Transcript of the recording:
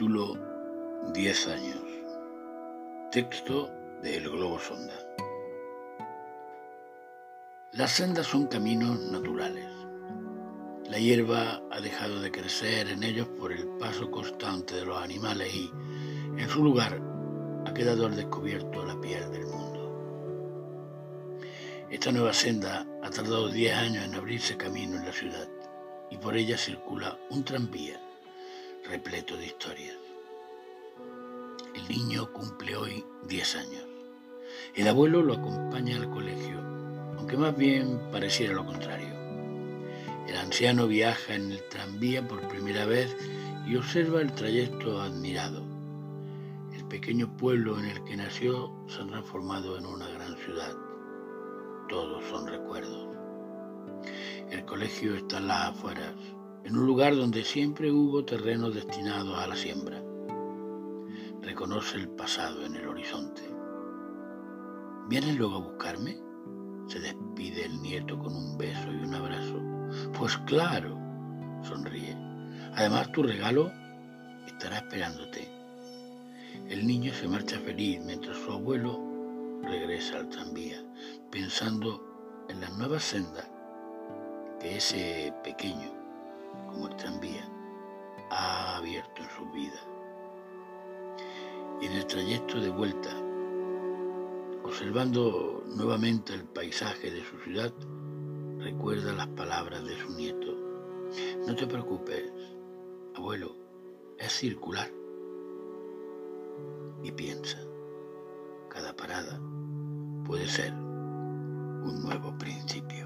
Capítulo 10 años. Texto de El Globo Sonda. Las sendas son caminos naturales. La hierba ha dejado de crecer en ellos por el paso constante de los animales y, en su lugar, ha quedado al descubierto la piel del mundo. Esta nueva senda ha tardado 10 años en abrirse camino en la ciudad y por ella circula un tranvía repleto de historias. El niño cumple hoy 10 años. El abuelo lo acompaña al colegio, aunque más bien pareciera lo contrario. El anciano viaja en el tranvía por primera vez y observa el trayecto admirado. El pequeño pueblo en el que nació se ha transformado en una gran ciudad. Todos son recuerdos. El colegio está en las afueras, en un lugar donde siempre hubo terrenos destinados a la siembra. Reconoce el pasado en el horizonte. ¿Vienes luego a buscarme? Se despide el nieto con un beso y un abrazo. Pues claro, sonríe. Además, tu regalo estará esperándote. El niño se marcha feliz mientras su abuelo regresa al tranvía, pensando en las nuevas sendas que ese pequeño, como el tranvía, ha abierto en su vida. Y en el trayecto de vuelta, observando nuevamente el paisaje de su ciudad, recuerda las palabras de su nieto. No te preocupes, abuelo, es circular. Y piensa, cada parada puede ser un nuevo principio.